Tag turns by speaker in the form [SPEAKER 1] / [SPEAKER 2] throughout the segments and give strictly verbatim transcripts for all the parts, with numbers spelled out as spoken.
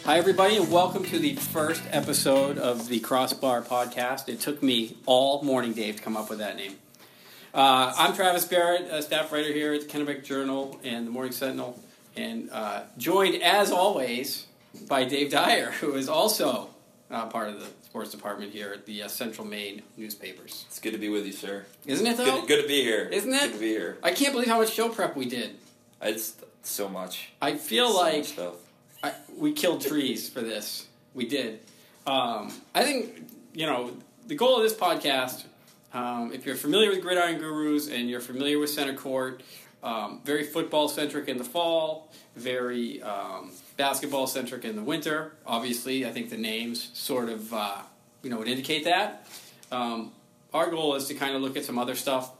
[SPEAKER 1] Hi, everybody, and welcome to the first episode of the Crossbar Podcast. It took me all morning, Dave, to come up with that name. Uh, I'm Travis Barrett, a staff writer here at the Kennebec Journal and the Morning Sentinel, and uh, joined, as always, by Dave Dyer, who is also uh, part of the sports department here at the uh, Central Maine newspapers.
[SPEAKER 2] It's good to be with you, sir.
[SPEAKER 1] Isn't it, though?
[SPEAKER 2] Good, good to be here.
[SPEAKER 1] Isn't it?
[SPEAKER 2] Good to be here.
[SPEAKER 1] I can't believe how much show prep we did.
[SPEAKER 2] It's so much.
[SPEAKER 1] I feel
[SPEAKER 2] so
[SPEAKER 1] like
[SPEAKER 2] much stuff.
[SPEAKER 1] I, we killed trees for this. We did. Um, I think, you know, the goal of this podcast, um, if you're familiar with Gridiron Gurus and you're familiar with Center Court, um, very football-centric in the fall, very um, basketball-centric in the winter. Obviously, I think the names sort of, uh, you know, would indicate that. Um, our goal is to kind of look at some other stuff.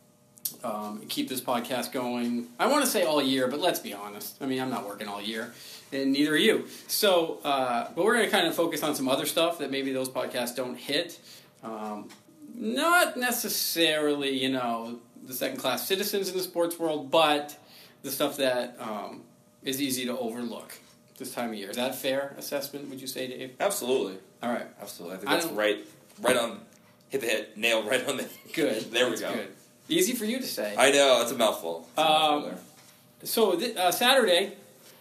[SPEAKER 1] Um, and keep this podcast going. I want to say all year, but let's be honest. I mean, I'm not working all year, and neither are you. So, uh, but we're going to kind of focus on some other stuff that maybe those podcasts don't hit. Um, not necessarily, you know, the second-class citizens in the sports world, but the stuff that um, is easy to overlook this time of year. Is that a fair assessment, would you say, Dave?
[SPEAKER 2] Absolutely.
[SPEAKER 1] All right.
[SPEAKER 2] Absolutely. I think that's I right, right on, hit the hit, nail right on the...
[SPEAKER 1] Good.
[SPEAKER 2] There we
[SPEAKER 1] that's
[SPEAKER 2] go.
[SPEAKER 1] Good. Easy for you to say.
[SPEAKER 2] I know, it's a mouthful. It's a
[SPEAKER 1] um,
[SPEAKER 2] mouthful
[SPEAKER 1] so th- uh, Saturday,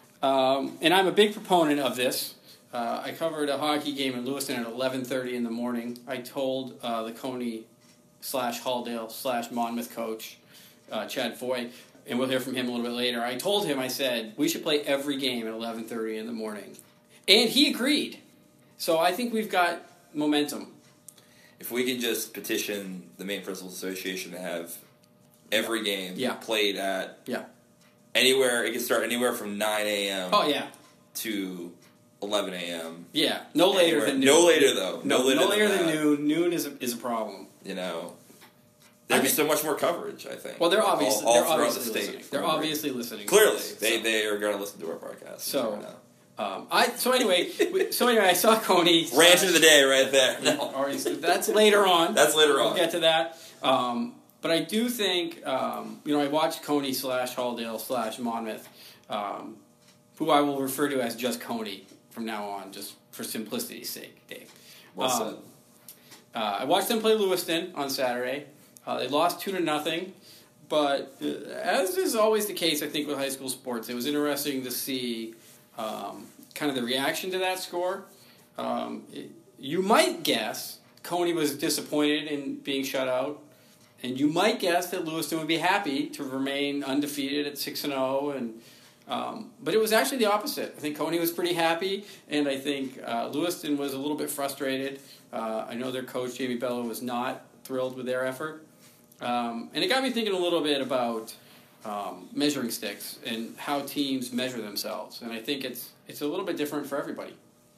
[SPEAKER 1] um, and I'm a big proponent of this. Uh, I covered a hockey game in Lewiston at eleven thirty in the morning. I told uh, the Coney slash Halldale slash Monmouth coach, uh, Chad Foy, and we'll hear from him a little bit later. I told him, I said, we should play every game at eleven thirty in the morning. And he agreed. So I think we've got momentum.
[SPEAKER 2] If we can just petition the Maine Principals Association to have every game
[SPEAKER 1] yeah.
[SPEAKER 2] played at
[SPEAKER 1] yeah.
[SPEAKER 2] anywhere, it can start anywhere from nine a.m.
[SPEAKER 1] Oh, yeah.
[SPEAKER 2] to eleven a.m.
[SPEAKER 1] Yeah, no later
[SPEAKER 2] anywhere.
[SPEAKER 1] than noon.
[SPEAKER 2] No later, though. No,
[SPEAKER 1] no
[SPEAKER 2] later,
[SPEAKER 1] no later
[SPEAKER 2] than,
[SPEAKER 1] than,
[SPEAKER 2] than
[SPEAKER 1] noon. Noon is a, is a problem.
[SPEAKER 2] You know, there'd be so much more coverage, I think.
[SPEAKER 1] Well, they're obviously,
[SPEAKER 2] all, all
[SPEAKER 1] they're obviously
[SPEAKER 2] the state.
[SPEAKER 1] listening. They're obviously listening.
[SPEAKER 2] Clearly,
[SPEAKER 1] this,
[SPEAKER 2] they,
[SPEAKER 1] so.
[SPEAKER 2] they are going to listen to our podcast.
[SPEAKER 1] So, um, I so anyway, so anyway, I saw Coney.
[SPEAKER 2] Rant of the day, right there.
[SPEAKER 1] No. Or that's later on.
[SPEAKER 2] That's later on.
[SPEAKER 1] We'll get to that. Um, but I do think, um, you know, I watched Coney slash Halldale slash Monmouth, um, who I will refer to as just Coney from now on, just for simplicity's sake, Dave.
[SPEAKER 2] Well said.
[SPEAKER 1] Um, uh, I watched them play Lewiston on Saturday. Uh, they lost two to nothing. But uh, as is always the case, I think, with high school sports, it was interesting to see um, kind of the reaction to that score. Um, it, you might guess Coney was disappointed in being shut out, and you might guess that Lewiston would be happy to remain undefeated at six and zero. And um, but it was actually the opposite. I think Coney was pretty happy, and I think uh, Lewiston was a little bit frustrated. Uh, I know their coach Jamie Bello was not thrilled with their effort. Um, and it got me thinking a little bit about um, measuring sticks and how teams measure themselves. And I think it's it's a little bit different for everybody.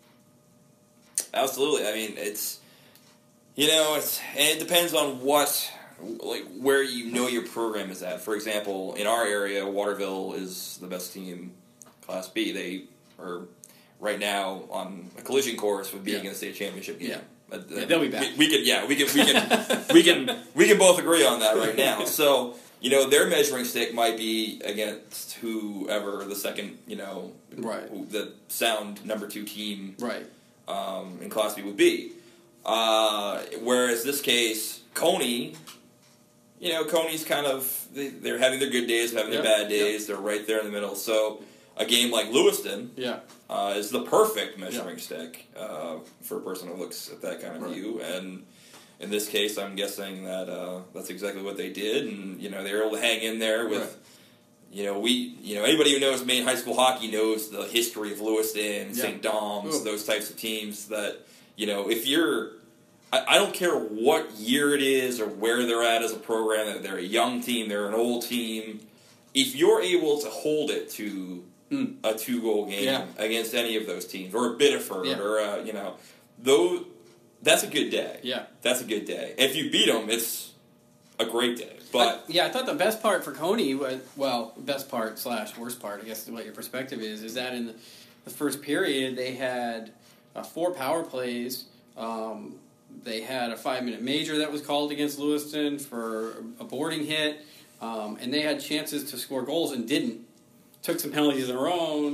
[SPEAKER 2] Absolutely. I mean, it's, you know, it's, and it depends on what, like, where you know your program is at. For example, in our area, Waterville is the best team, Class B. They are right now on a collision course with being
[SPEAKER 1] yeah.
[SPEAKER 2] in the state championship game.
[SPEAKER 1] Yeah.
[SPEAKER 2] Uh,
[SPEAKER 1] yeah, they'll be back.
[SPEAKER 2] We, we can, yeah, we can, we can, we can, we can both agree on that right now. So, you know, their measuring stick might be against whoever the second, you know,
[SPEAKER 1] right.
[SPEAKER 2] who, the sound number two team,
[SPEAKER 1] right,
[SPEAKER 2] um, in Class B would be. Uh, whereas this case, Coney, you know, Coney's kind of they, they're having their good days, having
[SPEAKER 1] yep.
[SPEAKER 2] their bad days.
[SPEAKER 1] Yep.
[SPEAKER 2] They're right there in the middle. So, a game like Lewiston,
[SPEAKER 1] yeah.
[SPEAKER 2] Uh, is the perfect measuring
[SPEAKER 1] yeah.
[SPEAKER 2] stick uh, for a person who looks at that kind of
[SPEAKER 1] right.
[SPEAKER 2] view. And in this case, I'm guessing that uh, that's exactly what they did. And, you know, they were able to hang in there with,
[SPEAKER 1] right.
[SPEAKER 2] you know, we, you know, anybody who knows Maine high school hockey knows the history of Lewiston,
[SPEAKER 1] yeah.
[SPEAKER 2] Saint Dom's,
[SPEAKER 1] Ooh.
[SPEAKER 2] those types of teams that, you know, if you're, I, I don't care what year it is or where they're at as a program, that they're a young team, they're an old team, if you're able to hold it to
[SPEAKER 1] Mm.
[SPEAKER 2] a two-goal game
[SPEAKER 1] yeah.
[SPEAKER 2] against any of those teams, or a Biddeford,
[SPEAKER 1] yeah.
[SPEAKER 2] or a, you know, those, that's a good day.
[SPEAKER 1] Yeah,
[SPEAKER 2] that's a good day. If you beat them, it's a great day. But
[SPEAKER 1] I, yeah, I thought the best part for Coney was, well, best part slash worst part, I guess, what your perspective is, is that in the, the first period they had uh, four power plays. Um, they had a five-minute major that was called against Lewiston for a boarding hit, um, and they had chances to score goals and didn't. Took some penalties of their own,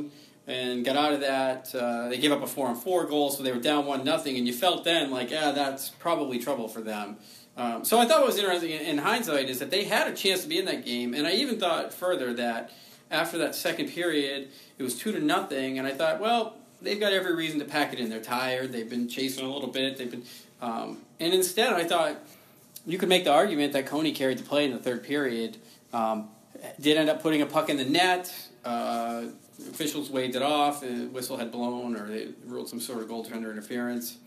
[SPEAKER 1] and got out of that. Uh, they gave up a four on four goal, so they were down one nothing, and you felt then like, yeah, that's probably trouble for them. Um, so I thought what was interesting in, in hindsight is that they had a chance to be in that game, and I even thought further that after that second period, it was two to nothing, and I thought, well, they've got every reason to pack it in. They're tired. They've been chasing a little bit. They've been, um, and instead, I thought you could make the argument that Coney carried the play in the third period. Um, did end up putting a puck in the net. Uh, officials waved it off. The whistle had blown, or they ruled some sort of goaltender interference.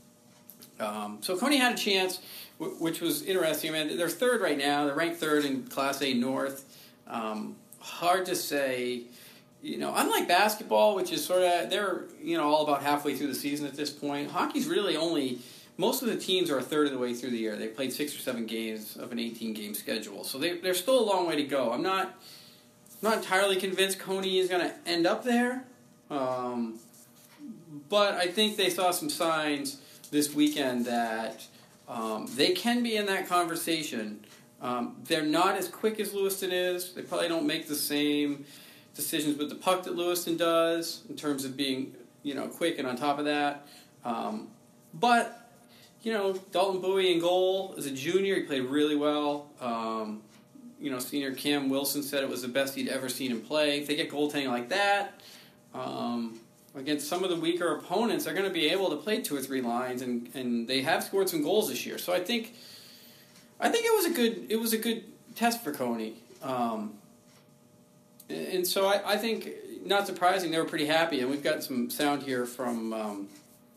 [SPEAKER 1] Um, so Coney had a chance, w- which was interesting. I mean, they're third right now. They're ranked third in Class A North. Um, hard to say. You know, unlike basketball, which is sort of, they're, you know, all about halfway through the season at this point, hockey's really only, most of the teams are a third of the way through the year. They played six or seven games of an eighteen-game schedule. So they, there's still a long way to go. I'm not not entirely convinced Coney is going to end up there. Um, but I think they saw some signs this weekend that um, they can be in that conversation. Um, they're not as quick as Lewiston is. They probably don't make the same decisions with the puck that Lewiston does in terms of being, you know, quick and on top of that. Um, but, you know, Dalton Bowie in goal as a junior, he played really well. Um, you know, senior Cam Wilson said it was the best he'd ever seen him play. If they get goaltending like that, um, against some of the weaker opponents, they're going to be able to play two or three lines, and, and they have scored some goals this year. So I think, I think it was a good, it was a good test for Coney. Um, And so I, I think, not surprising, they were pretty happy. And we've got some sound here from um,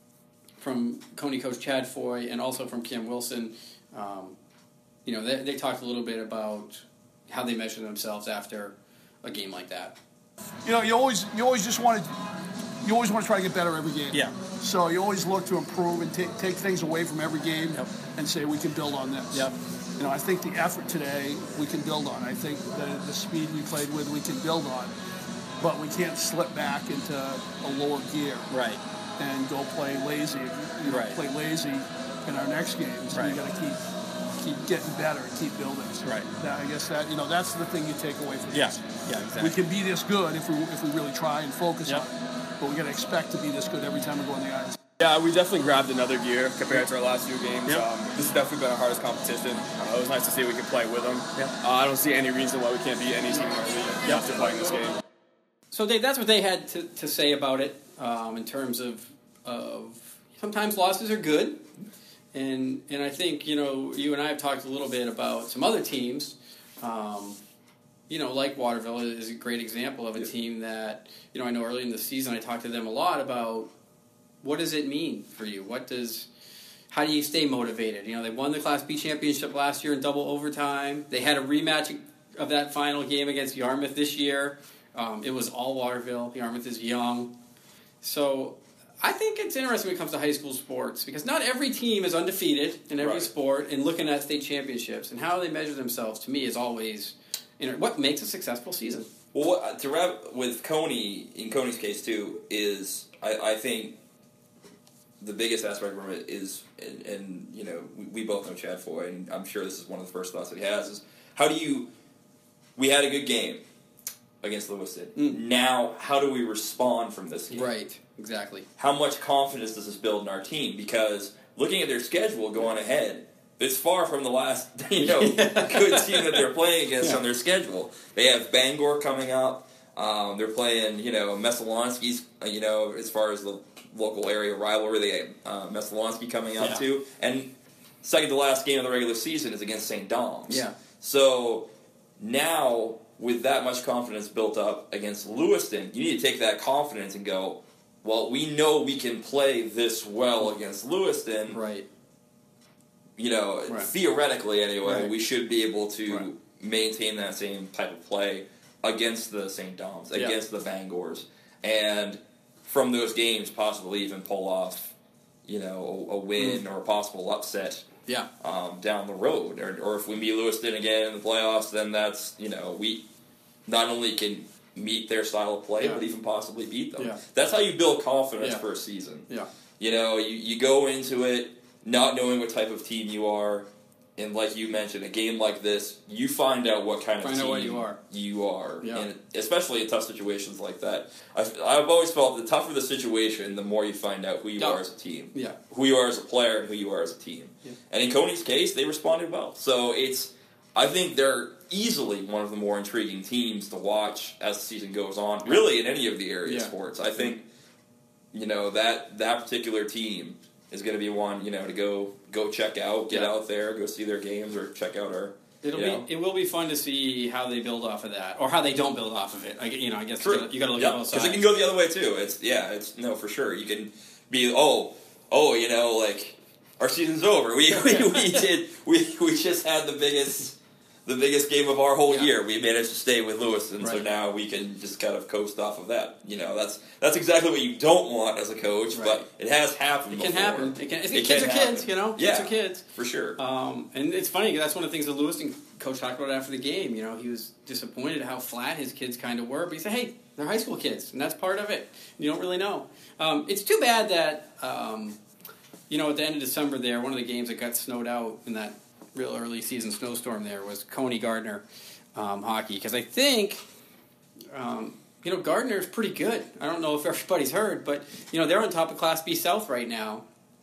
[SPEAKER 1] from Coney coach Chad Foy and also from Cam Wilson. Um, you know, they, they talked a little bit about how they measure themselves after a game like that.
[SPEAKER 3] You know, you always you always just want to you always want to try to get better every game.
[SPEAKER 1] Yeah.
[SPEAKER 3] So you always look to improve and take take things away from every game
[SPEAKER 1] Yep.
[SPEAKER 3] and say we can build on this.
[SPEAKER 1] Yep.
[SPEAKER 3] You know, I think the effort today we can build on. I think the, the speed we played with we can build on. But we can't slip back into a lower gear.
[SPEAKER 1] Right.
[SPEAKER 3] And go play lazy. You know,
[SPEAKER 1] Right.
[SPEAKER 3] play lazy in our next games.
[SPEAKER 1] Right.
[SPEAKER 3] We got to keep keep getting better and keep building. So
[SPEAKER 1] Right.
[SPEAKER 3] that, I guess that you know that's the thing you take away from
[SPEAKER 1] Yeah.
[SPEAKER 3] this.
[SPEAKER 1] Yeah, exactly.
[SPEAKER 3] We can be this good if we if we really try and focus
[SPEAKER 1] Yep.
[SPEAKER 3] on it. But we got to expect to be this good every time we go on the ice.
[SPEAKER 4] Yeah, we definitely grabbed another gear compared to our last few games.
[SPEAKER 1] Yep.
[SPEAKER 4] Um, this has definitely been our hardest competition. Uh, it was nice to see we could play with them.
[SPEAKER 1] Yep.
[SPEAKER 4] Uh, I don't see any reason why we can't beat any team in our league
[SPEAKER 1] Yep.
[SPEAKER 4] after playing this game.
[SPEAKER 1] So Dave, that's what they had to, to say about it um, in terms of of sometimes losses are good, and and I think you know you and I have talked a little bit about some other teams, um, you know like Waterville is a great example of a team that you know I know early in the season I talked to them a lot about what does it mean for you? What does how do you stay motivated? You know they won the Class B championship last year in double overtime. They had a rematch of that final game against Yarmouth this year. Um, it was all Waterville. Yarmouth is young. So I think it's interesting when it comes to high school sports because not every team is undefeated in every
[SPEAKER 2] Right.
[SPEAKER 1] sport and looking at state championships. And how they measure themselves, to me, is always you know, what makes a successful season.
[SPEAKER 2] Well, what, to wrap with Coney, in Coney's case too, is I, I think the biggest aspect from it is, and, and you know, we, we both know Chad Foy, and I'm sure this is one of the first thoughts that he has, is how do you, we had a good game against Lewiston.
[SPEAKER 1] Mm.
[SPEAKER 2] Now, how do we respond from this game?
[SPEAKER 1] Right, exactly.
[SPEAKER 2] How much confidence does this build in our team? Because looking at their schedule going ahead, it's far from the last you know good team that they're playing against
[SPEAKER 1] Yeah.
[SPEAKER 2] on their schedule. They have Bangor coming up. Um, they're playing, you know, Messalonski's, uh, you know, as far as the local area rivalry. They have uh, Messalonski coming up
[SPEAKER 1] Yeah.
[SPEAKER 2] too. And second to last game of the regular season is against Saint Dom's.
[SPEAKER 1] Yeah.
[SPEAKER 2] So now, with that much confidence built up against Lewiston, you need to take that confidence and go, well, we know we can play this well against Lewiston.
[SPEAKER 1] Right.
[SPEAKER 2] You know,
[SPEAKER 1] Right.
[SPEAKER 2] theoretically anyway,
[SPEAKER 1] Right.
[SPEAKER 2] we should be able to
[SPEAKER 1] Right.
[SPEAKER 2] maintain that same type of play against the Saint Dom's,
[SPEAKER 1] Yeah.
[SPEAKER 2] against the Bangors, and from those games possibly even pull off, you know, a, a win
[SPEAKER 1] Mm.
[SPEAKER 2] or a possible upset
[SPEAKER 1] Yeah.
[SPEAKER 2] um, down the road. Or, or if we meet Lewiston again in the playoffs, then that's, you know, we not only can meet their style of play,
[SPEAKER 1] Yeah.
[SPEAKER 2] but even possibly beat them.
[SPEAKER 1] Yeah.
[SPEAKER 2] That's how you build confidence
[SPEAKER 1] Yeah.
[SPEAKER 2] for a season.
[SPEAKER 1] Yeah.
[SPEAKER 2] You know, you, you go into it not knowing what type of team you are, and like you mentioned, a game like this, you find out what kind
[SPEAKER 1] Find
[SPEAKER 2] of
[SPEAKER 1] out
[SPEAKER 2] team
[SPEAKER 1] what you are.
[SPEAKER 2] You are,
[SPEAKER 1] Yeah.
[SPEAKER 2] and especially in tough situations like that. I've, I've always felt the tougher the situation, the more you find out who you
[SPEAKER 1] Yeah.
[SPEAKER 2] are as a team,
[SPEAKER 1] Yeah.
[SPEAKER 2] who you are as a player, and who you are as a team.
[SPEAKER 1] Yeah.
[SPEAKER 2] And in Coney's case, they responded well. So it's, I think they're easily one of the more intriguing teams to watch as the season goes on. Really, in any of the area
[SPEAKER 1] Yeah.
[SPEAKER 2] sports, I think, you know, that that particular team is going to be one, you know, to go go check out, get
[SPEAKER 1] Yeah.
[SPEAKER 2] out there, go see their games, or check out our.
[SPEAKER 1] It'll
[SPEAKER 2] you
[SPEAKER 1] be
[SPEAKER 2] know.
[SPEAKER 1] it will be fun to see how they build off of that, or how they don't build off of it. I, get- you know, I guess
[SPEAKER 2] True.
[SPEAKER 1] you gotta, you gotta look
[SPEAKER 2] Yeah,
[SPEAKER 1] at both
[SPEAKER 2] because
[SPEAKER 1] sides.
[SPEAKER 2] it can go the other way too. It's yeah, it's no for sure. You can be oh oh you know like our season's over. We we, we did we we just had the biggest the biggest game of our whole
[SPEAKER 1] Yeah.
[SPEAKER 2] year. We managed to stay with Lewis, and so
[SPEAKER 1] Right.
[SPEAKER 2] now we can just kind of coast off of that. You know, that's that's exactly what you don't want as a coach,
[SPEAKER 1] Right.
[SPEAKER 2] but it has happened.
[SPEAKER 1] It can
[SPEAKER 2] before.
[SPEAKER 1] happen. It can. It's,
[SPEAKER 2] It
[SPEAKER 1] kids
[SPEAKER 2] can
[SPEAKER 1] are kids,
[SPEAKER 2] happen.
[SPEAKER 1] you know.
[SPEAKER 2] Yeah.
[SPEAKER 1] Kids are kids.
[SPEAKER 2] for sure.
[SPEAKER 1] Um, and it's funny 'cause that's one of the things that Lewiston coach talked about after the game. You know, he was disappointed how flat his kids kind of were, but he said, "Hey, they're high school kids, and that's part of it. You don't really know." Um, it's too bad that um, you know at the end of December there, one of the games that got snowed out in that real early season snowstorm there was Coney Gardner um, hockey, because I think. Um, you know, Gardner's pretty good. I don't know if everybody's heard, but you know they're on top of Class B South right now,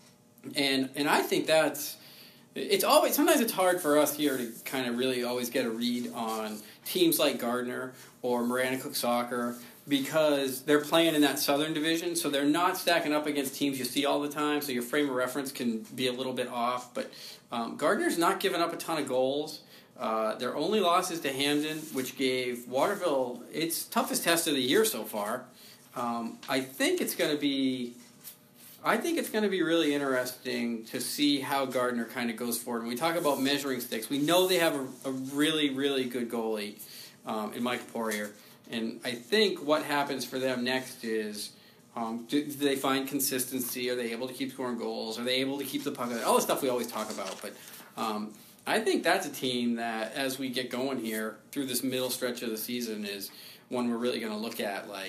[SPEAKER 1] and and I think that's it's always sometimes it's hard for us here to kind of really always get a read on teams like Gardner or Marana Cook Soccer because they're playing in that Southern Division, so they're not stacking up against teams you see all the time. So your frame of reference can be a little bit off, but um, Gardner's not giving up a ton of goals. Uh, their only loss is to Hamden, which gave Waterville its toughest test of the year so far. Um, I think it's going to be, I think it's going to be really interesting to see how Gardner kind of goes forward. When we talk about measuring sticks, we know they have a, a really, really good goalie um, in Mike Poirier, and I think what happens for them next is. Um, do, do they find consistency? Are they able to keep scoring goals? Are they able to keep the puck? All the stuff we always talk about, but. Um, I think that's a team that, as we get going here through this middle stretch of the season, is one we're really going to look at, like,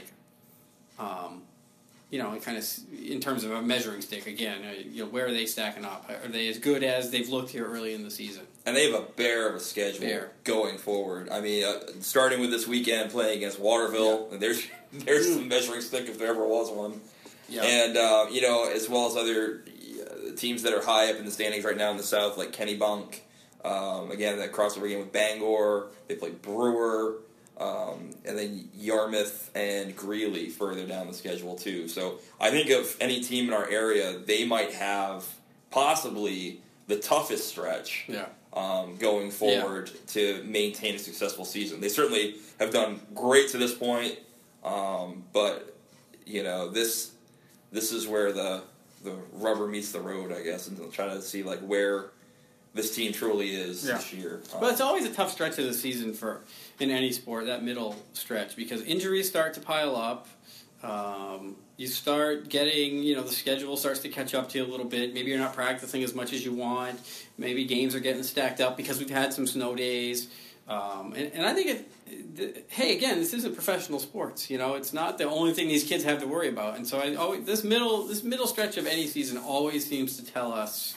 [SPEAKER 1] um, you know, kind of in terms of a measuring stick. Again, uh, you know, where are they stacking up? Are they as good as they've looked here early in the season?
[SPEAKER 2] And they have a bear of a schedule
[SPEAKER 1] Bear.
[SPEAKER 2] going forward. I mean, uh, starting with this weekend playing against Waterville,
[SPEAKER 1] Yeah.
[SPEAKER 2] there's there's some measuring stick if there ever was one.
[SPEAKER 1] Yeah.
[SPEAKER 2] And, uh, you know, as well as other uh, teams that are high up in the standings right now in the South, like Kennebunk. Um, again, that crossover game with Bangor. They play Brewer. Um, and then Yarmouth and Greeley further down the schedule, too. So I think of any team in our area, they might have possibly the toughest stretch
[SPEAKER 1] Yeah.
[SPEAKER 2] um, going forward to maintain a successful season. They certainly have done great to this point, um, but, you know, this this is where the the rubber meets the road, I guess, and trying to see, like, where this team truly is
[SPEAKER 1] Yeah.
[SPEAKER 2] this year.
[SPEAKER 1] But it's always a tough stretch of the season for in any sport, that middle stretch, because injuries start to pile up. Um, you start getting, you know, the schedule starts to catch up to you a little bit. Maybe you're not practicing as much as you want. Maybe games are getting stacked up because we've had some snow days. Um, and, and I think, it, the, hey, again, this isn't professional sports. You know, it's not the only thing these kids have to worry about. And so I always, this middle this middle stretch of any season always seems to tell us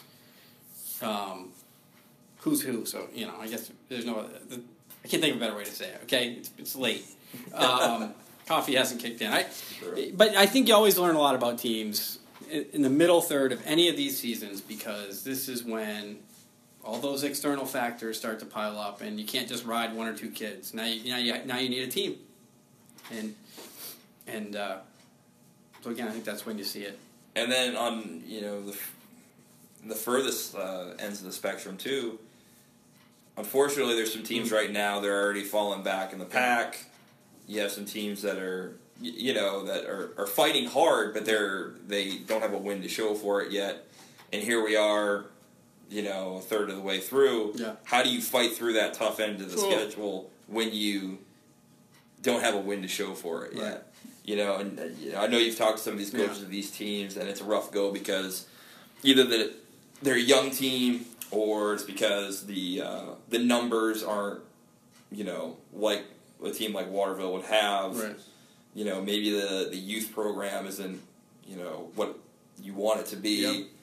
[SPEAKER 1] um, who's who. So, you know, I guess there's no... The, I can't think of a better way to say it, okay? It's, it's late. Um, coffee hasn't kicked in. I, but I think you always learn a lot about teams in, in the middle third of any of these seasons, because this is when all those external factors start to pile up, and you can't just ride one or two kids. Now you, now you, now you need a team. And, and uh, so, again, I think that's when you see it.
[SPEAKER 2] And then on, you know, the, the furthest uh, ends of the spectrum, too, unfortunately, there's some teams right now that are already falling back in the pack. You have some teams that are, you know, that are, are fighting hard, but they're they don't have a win to show for it yet. And here we are, you know, a third of the way through.
[SPEAKER 1] Yeah.
[SPEAKER 2] How do you fight through that tough end of the
[SPEAKER 1] Sure.
[SPEAKER 2] schedule when you don't have a win to show for it yet?
[SPEAKER 1] Right.
[SPEAKER 2] You know, and uh, you know, I know you've talked to some of these coaches
[SPEAKER 1] Yeah.
[SPEAKER 2] of these teams, and it's a rough go because either the, they're a young team, or it's because the uh, the numbers aren't, you know, like a team like Waterville would have.
[SPEAKER 1] Right.
[SPEAKER 2] You know, maybe the, the youth program isn't, you know, what you want it to be.
[SPEAKER 1] Yep.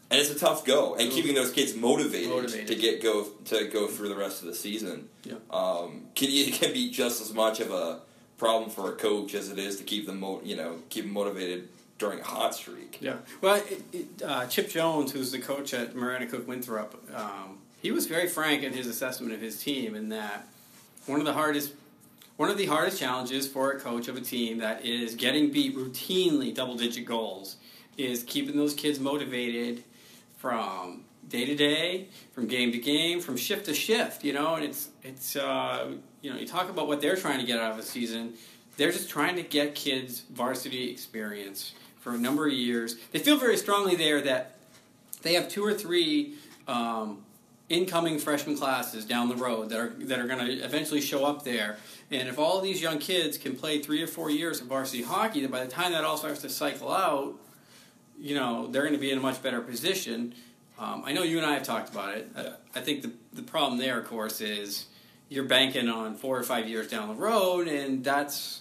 [SPEAKER 2] And it's a tough go, and keeping those kids motivated,
[SPEAKER 1] Motivated.
[SPEAKER 2] to get go to go through the rest of the season,
[SPEAKER 1] Yeah.
[SPEAKER 2] um, can it can be just as much of a problem for a coach as it is to keep them mo- you know keep them motivated during a hot streak.
[SPEAKER 1] Yeah. Well, it, it, uh, Chip Jones, who's the coach at Marana Cook Winthrop, um, he was very frank in his assessment of his team, in that one of the hardest one of the hardest challenges for a coach of a team that is getting beat routinely double-digit goals is keeping those kids motivated from day to day, from game to game, from shift to shift. You know, and it's it's uh, you know, you talk about what they're trying to get out of a season. They're just trying to get kids varsity experience for a number of years. They feel very strongly there that they have two or three um, incoming freshman classes down the road that are that are going to eventually show up there. And if all of these young kids can play three or four years of varsity hockey, then by the time that all starts to cycle out, you know, they're going to be in a much better position. Um, I know you and I have talked about it.
[SPEAKER 2] Yeah.
[SPEAKER 1] I, I think the the problem there, of course, is you're banking on four or five years down the road, and that's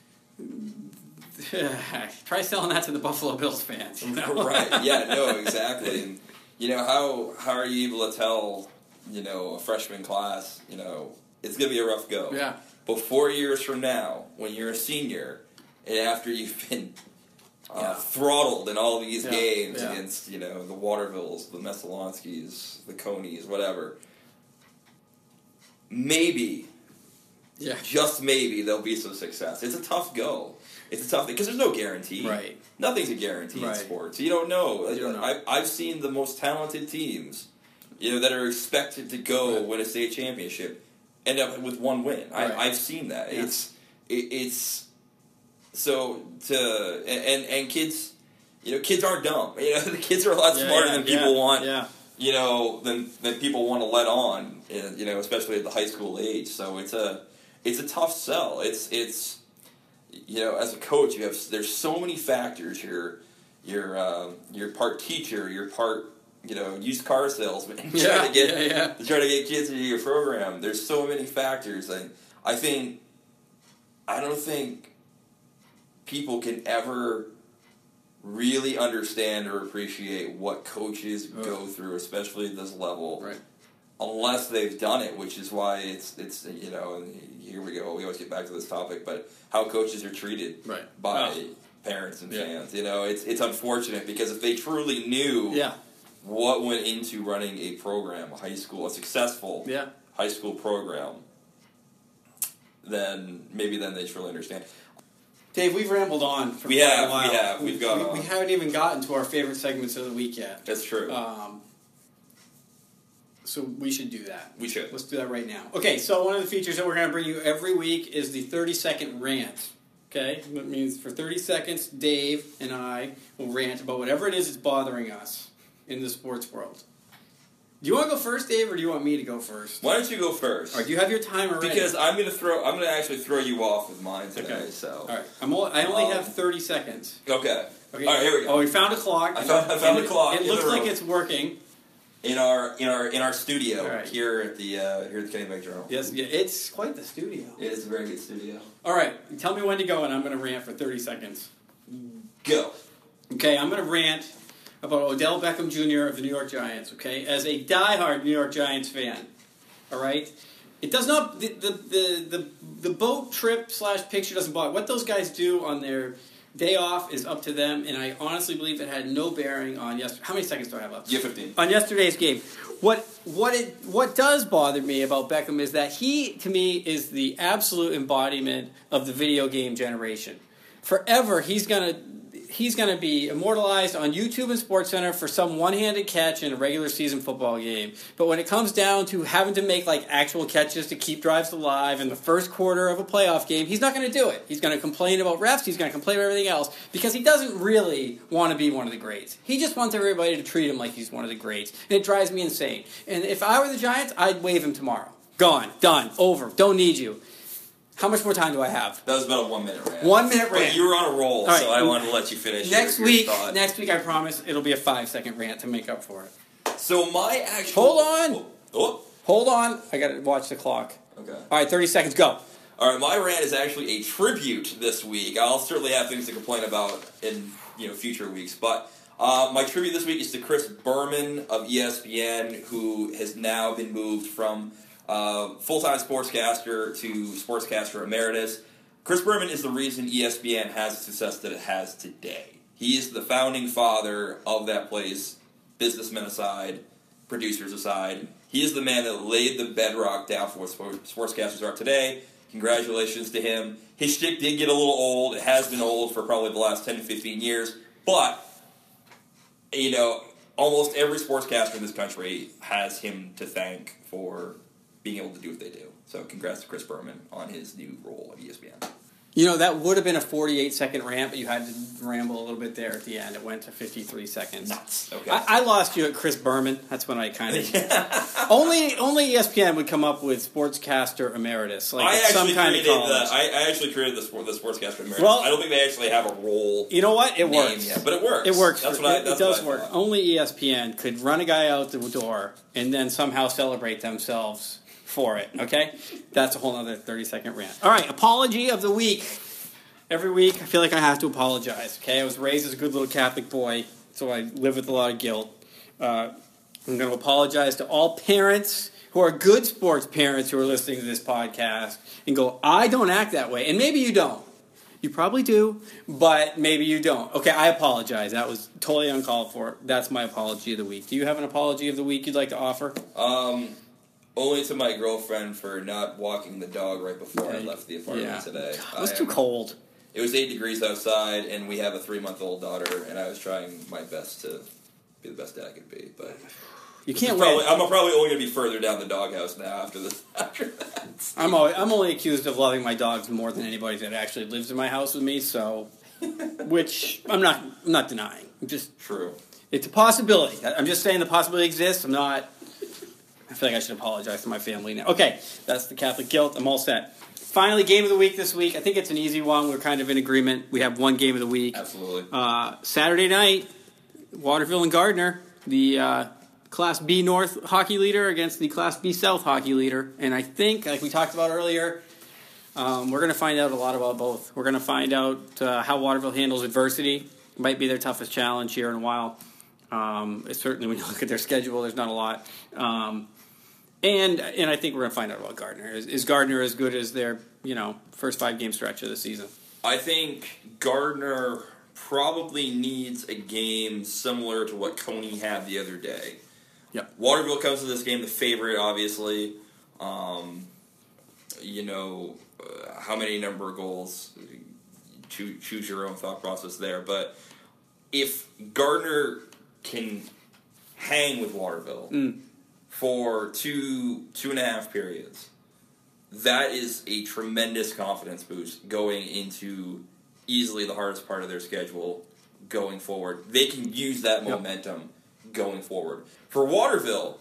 [SPEAKER 1] try selling that to the Buffalo Bills fans. You know?
[SPEAKER 2] Right? Yeah. No. Exactly. And you know, how how are you able to tell, you know, a freshman class, you know, it's going to be a rough go.
[SPEAKER 1] Yeah.
[SPEAKER 2] But four years from now, when you're a senior, and after you've been uh,
[SPEAKER 1] Yeah.
[SPEAKER 2] throttled in all these
[SPEAKER 1] Yeah.
[SPEAKER 2] games
[SPEAKER 1] Yeah.
[SPEAKER 2] against, you know, the Watervilles, the Messalonskis, the Conies, whatever, maybe,
[SPEAKER 1] Yeah.
[SPEAKER 2] just maybe, there'll be some success. It's a tough go. It's a tough thing, because there's no guarantee.
[SPEAKER 1] Right.
[SPEAKER 2] Nothing's a guarantee
[SPEAKER 1] Right.
[SPEAKER 2] in sports. You don't know.
[SPEAKER 1] You don't know.
[SPEAKER 2] I, I've seen the most talented teams, you know, that are expected to go
[SPEAKER 1] Right.
[SPEAKER 2] win a state championship, end up with one win.
[SPEAKER 1] Right.
[SPEAKER 2] I, I've seen that.
[SPEAKER 1] Yeah.
[SPEAKER 2] It's it, it's so to and, and and kids, you know, kids aren't dumb. You know, the kids are a lot
[SPEAKER 1] Yeah,
[SPEAKER 2] smarter
[SPEAKER 1] yeah,
[SPEAKER 2] than people
[SPEAKER 1] yeah,
[SPEAKER 2] want.
[SPEAKER 1] Yeah.
[SPEAKER 2] You know, than than people want to let on. You know, especially at the high school age. So it's a it's a tough sell. It's it's. You know, as a coach, you have there's so many factors. You're you're um, you're part teacher. You're part you know used car salesman.
[SPEAKER 1] Yeah,
[SPEAKER 2] trying to get
[SPEAKER 1] yeah, yeah.
[SPEAKER 2] trying to get kids into your program. There's so many factors, and I think I don't think people can ever really understand or appreciate what coaches
[SPEAKER 1] Ugh.
[SPEAKER 2] go through, especially at this level,
[SPEAKER 1] Right.
[SPEAKER 2] unless they've done it, which is why it's it's you know and here we go. We always get back to this topic, but how coaches are treated
[SPEAKER 1] Right.
[SPEAKER 2] by
[SPEAKER 1] Oh.
[SPEAKER 2] parents and
[SPEAKER 1] Yeah.
[SPEAKER 2] fans. You know, it's it's unfortunate because if they truly knew
[SPEAKER 1] Yeah.
[SPEAKER 2] what went into running a program, a high school, a successful
[SPEAKER 1] Yeah.
[SPEAKER 2] high school program, then maybe then they truly understand.
[SPEAKER 1] Dave, we've rambled on for
[SPEAKER 2] We
[SPEAKER 1] quite
[SPEAKER 2] have,
[SPEAKER 1] a while.
[SPEAKER 2] we have, we've gone
[SPEAKER 1] we,
[SPEAKER 2] on.
[SPEAKER 1] we haven't even gotten to our favorite segments of the week yet.
[SPEAKER 2] That's true.
[SPEAKER 1] Um, so we should do that.
[SPEAKER 2] we should.
[SPEAKER 1] Let's do that right now. Okay, so one of the features that we're going to bring you every week is the thirty-second rant. Okay? That means for thirty seconds, Dave and I will rant about whatever it is that's bothering us in the sports world. Do you want to go first, Dave, or do you want me to go first?
[SPEAKER 2] Why don't you go first?
[SPEAKER 1] Or do you have your timer ready?
[SPEAKER 2] Because I'm gonna throw. I'm gonna actually throw you off with mine today.
[SPEAKER 1] Okay.
[SPEAKER 2] So.
[SPEAKER 1] All right. I'm only, I only
[SPEAKER 2] Um,
[SPEAKER 1] have thirty seconds.
[SPEAKER 2] Okay.
[SPEAKER 1] Okay.
[SPEAKER 2] All right. Here we go.
[SPEAKER 1] Oh, we found a clock.
[SPEAKER 2] I found- I found
[SPEAKER 1] And
[SPEAKER 2] a clock
[SPEAKER 1] It,
[SPEAKER 2] in
[SPEAKER 1] it looks
[SPEAKER 2] the
[SPEAKER 1] like
[SPEAKER 2] room.
[SPEAKER 1] it's working.
[SPEAKER 2] In our in our in our studio
[SPEAKER 1] All right.
[SPEAKER 2] here at the uh, here at the Kennebunk Journal.
[SPEAKER 1] Yes, yeah, it's quite the studio.
[SPEAKER 2] It is a very good studio.
[SPEAKER 1] All right, tell me when to go, and I'm going to rant for thirty seconds.
[SPEAKER 2] Go.
[SPEAKER 1] Okay, I'm going to rant about Odell Beckham Junior of the New York Giants, okay? As a diehard New York Giants fan, all right? It does not, the the, the, the, the boat trip slash picture doesn't bother. What those guys do on their day off is up to them, and I honestly believe it had no bearing on yesterday. How many seconds do I have left?
[SPEAKER 2] You have fifteen.
[SPEAKER 1] On yesterday's game. What what it what does bother me about Beckham is that he, to me, is the absolute embodiment of the video game generation. Forever, he's gonna he's gonna be immortalized on YouTube and SportsCenter for some one-handed catch in a regular season football game. But when it comes down to having to make like actual catches to keep drives alive in the first quarter of a playoff game, he's not going to do it. He's going to complain about refs. He's going to complain about everything else because he doesn't really want to be one of the greats. He just wants everybody to treat him like he's one of the greats, and it drives me insane. And if I were the Giants, I'd waive him tomorrow. Gone, done, over. Don't need you. How much more time do I have?
[SPEAKER 2] That was about a one minute rant.
[SPEAKER 1] One minute
[SPEAKER 2] But
[SPEAKER 1] rant.
[SPEAKER 2] you were on a roll,
[SPEAKER 1] All right.
[SPEAKER 2] so I wanted to let you finish.
[SPEAKER 1] Next
[SPEAKER 2] your, your
[SPEAKER 1] week,
[SPEAKER 2] thought.
[SPEAKER 1] next week, I promise it'll be a five second rant to make up for it.
[SPEAKER 2] So my actual.
[SPEAKER 1] Hold on.
[SPEAKER 2] Oh, oh.
[SPEAKER 1] Hold on, I got to watch the clock.
[SPEAKER 2] Okay.
[SPEAKER 1] All right, thirty seconds, go.
[SPEAKER 2] All right, my rant is actually a tribute this week. I'll certainly have things to complain about in you know future weeks, but Uh, my tribute this week is to Chris Berman of E S P N, who has now been moved from uh, full-time sportscaster to sportscaster emeritus. Chris Berman is the reason E S P N has the success that it has today. He is the founding father of that place, businessmen aside, producers aside. He is the man that laid the bedrock down for what sportscasters are today. Congratulations to him. His shtick did get a little old. It has been old for probably the last ten to fifteen years. But, you know, almost every sportscaster in this country has him to thank for being able to do what they do. So congrats to Chris Berman on his new role at E S P N.
[SPEAKER 1] You know, that would have been a forty-eight second rant, but you had to ramble a little bit there at the end. It went to fifty-three seconds.
[SPEAKER 2] Nuts. Okay.
[SPEAKER 1] I, I lost you at Chris Berman. That's when I kind of... only only E S P N would come up with Sportscaster Emeritus. Like
[SPEAKER 2] I
[SPEAKER 1] some
[SPEAKER 2] actually
[SPEAKER 1] kind of
[SPEAKER 2] created
[SPEAKER 1] college.
[SPEAKER 2] the. I, I actually created the, sport, the Sportscaster Emeritus.
[SPEAKER 1] Well,
[SPEAKER 2] I don't think they actually have a role.
[SPEAKER 1] You know what? It
[SPEAKER 2] name
[SPEAKER 1] works.
[SPEAKER 2] Yet, but it works.
[SPEAKER 1] It works.
[SPEAKER 2] That's
[SPEAKER 1] for,
[SPEAKER 2] what I.
[SPEAKER 1] it,
[SPEAKER 2] That's
[SPEAKER 1] it does
[SPEAKER 2] what I
[SPEAKER 1] work.
[SPEAKER 2] thought.
[SPEAKER 1] Only E S P N could run a guy out the door and then somehow celebrate themselves for it. Okay, that's a whole other thirty second rant. All right, apology of the week. Every week, I feel like I have to apologize. Okay, I was raised as a good little Catholic boy, so I live with a lot of guilt. Uh, I'm going to apologize to all parents who are good sports parents who are listening to this podcast and go, I don't act that way. And maybe you don't. You probably do, but maybe you don't. Okay, I apologize. That was totally uncalled for. That's my apology of the week. Do you have an apology of the week you'd like to offer?
[SPEAKER 2] Um, only to my girlfriend for not walking the dog right before
[SPEAKER 1] Okay.
[SPEAKER 2] I left the apartment
[SPEAKER 1] Yeah.
[SPEAKER 2] today.
[SPEAKER 1] It was
[SPEAKER 2] I
[SPEAKER 1] too
[SPEAKER 2] am-
[SPEAKER 1] cold.
[SPEAKER 2] It was eight degrees outside, and we have a three-month-old daughter, and I was trying my best to be the best dad I could be. But
[SPEAKER 1] You
[SPEAKER 2] This
[SPEAKER 1] can't
[SPEAKER 2] is probably,
[SPEAKER 1] win.
[SPEAKER 2] I'm probably only going to be further down the doghouse now after this. After that,
[SPEAKER 1] I'm always, I'm only accused of loving my dogs more than anybody that actually lives in my house with me. So, which I'm not I'm not denying. I'm just
[SPEAKER 2] true.
[SPEAKER 1] it's a possibility. I'm just saying the possibility exists. I'm not. I feel like I should apologize to my family now. Okay, that's the Catholic guilt. I'm all set. Finally, game of the week this week. I think it's an easy one. We're kind of in agreement. We have one game of the week.
[SPEAKER 2] Absolutely.
[SPEAKER 1] Uh, Saturday night, Waterville and Gardner, the uh, Class B North hockey leader against the Class B South hockey leader. And I think, like we talked about earlier, um, we're going to find out a lot about both. We're going to find out uh, how Waterville handles adversity. Might be their toughest challenge here in a while. Um, it's certainly, when you look at their schedule, there's not a lot. Um, and and I think we're going to find out about Gardner. Is, is Gardner as good as their you know first five game stretch of the season?
[SPEAKER 2] I think Gardner probably needs a game similar to what Coney had the other day.
[SPEAKER 1] Yep.
[SPEAKER 2] Waterville comes to this game the favorite, obviously. Um, you know, uh, how many number of goals? Choose, choose your own thought process there. But if Gardner can hang with Waterville
[SPEAKER 1] Mm.
[SPEAKER 2] for two two and a half periods, that is a tremendous confidence boost going into easily the hardest part of their schedule going forward. They can use that
[SPEAKER 1] Yep.
[SPEAKER 2] momentum going forward. For Waterville,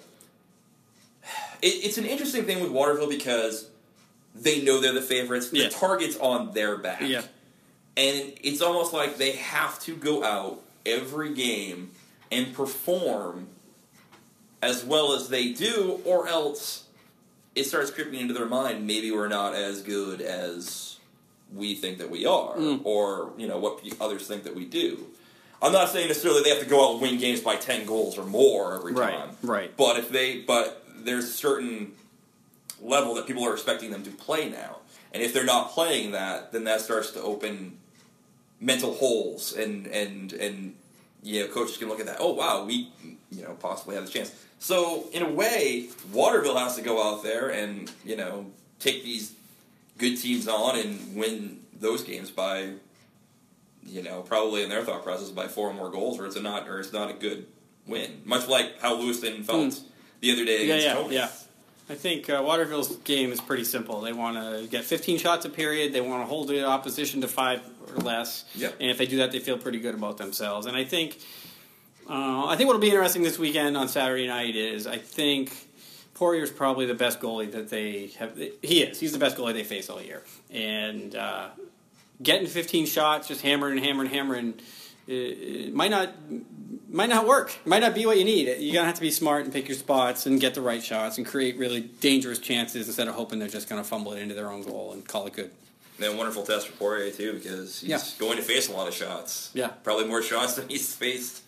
[SPEAKER 2] it, it's an interesting thing with Waterville because they know they're the favorites. The
[SPEAKER 1] Yeah.
[SPEAKER 2] target's on their back.
[SPEAKER 1] Yeah.
[SPEAKER 2] And it's almost like they have to go out every game and perform as well as they do, or else it starts creeping into their mind, maybe we're not as good as we think that we are,
[SPEAKER 1] Mm.
[SPEAKER 2] or you know what others think that we do. I'm not saying necessarily they have to go out and win games by ten goals or more every
[SPEAKER 1] Right,
[SPEAKER 2] time.
[SPEAKER 1] right.
[SPEAKER 2] But if they, but there's a certain level that people are expecting them to play now, and if they're not playing that, then that starts to open mental holes, and and and you know coaches can look at that. Oh wow, we you know possibly have a chance. So in a way, Waterville has to go out there and you know take these good teams on and win those games by you know probably in their thought process by four or more goals, or it's a not or it's not a good win. Much like how Lewiston felt
[SPEAKER 1] Mm.
[SPEAKER 2] the other day
[SPEAKER 1] Yeah,
[SPEAKER 2] against
[SPEAKER 1] yeah,
[SPEAKER 2] Coney.
[SPEAKER 1] yeah. I think uh, Waterville's game is pretty simple. They want to get fifteen shots a period. They want to hold the opposition to five or less.
[SPEAKER 2] Yep.
[SPEAKER 1] And if they do that, they feel pretty good about themselves. And I think, uh, I think what'll be interesting this weekend on Saturday night is I think Poirier's probably the best goalie that they have. He is. He's the best goalie they face all year. And uh, getting fifteen shots, just hammering and hammering and hammering, it, it might not. Might not work. Might not be what you need. You're going to have to be smart and pick your spots and get the right shots and create really dangerous chances instead of hoping they're just going to fumble it into their own goal and call it good.
[SPEAKER 2] And a wonderful test for Poirier, too, because he's
[SPEAKER 1] Yeah.
[SPEAKER 2] going to face a lot of shots.
[SPEAKER 1] Yeah.
[SPEAKER 2] Probably more shots than he's faced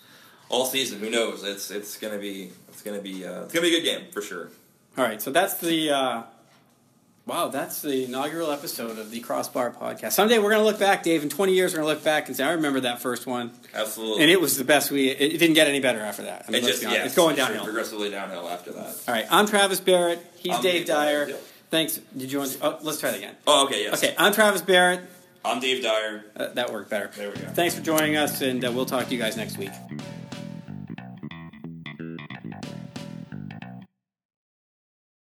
[SPEAKER 2] all season. Who knows? It's it's gonna be it's gonna be uh, it's gonna be a good game for sure.
[SPEAKER 1] All right, so that's the uh, wow. That's the inaugural episode of the Crossbar Podcast. Someday we're gonna look back, Dave. In twenty years, we're gonna look back and say, "I remember that first one."
[SPEAKER 2] Absolutely.
[SPEAKER 1] And it was the best. We it, it didn't get any better after that. I mean,
[SPEAKER 2] it
[SPEAKER 1] let's
[SPEAKER 2] just
[SPEAKER 1] be honest.
[SPEAKER 2] yeah,
[SPEAKER 1] it's going
[SPEAKER 2] sure,
[SPEAKER 1] downhill.
[SPEAKER 2] progressively downhill after that.
[SPEAKER 1] All right, I'm Travis Barrett. He's
[SPEAKER 2] I'm
[SPEAKER 1] Dave,
[SPEAKER 2] Dave
[SPEAKER 1] Dyer.
[SPEAKER 2] Dyer, yep.
[SPEAKER 1] Thanks. Did you want? To, oh, let's try that again.
[SPEAKER 2] Oh, okay, yes.
[SPEAKER 1] Okay, I'm Travis Barrett.
[SPEAKER 2] I'm Dave Dyer.
[SPEAKER 1] Uh, that worked better.
[SPEAKER 2] There we go.
[SPEAKER 1] Thanks for joining us, and uh, we'll talk to you guys next week.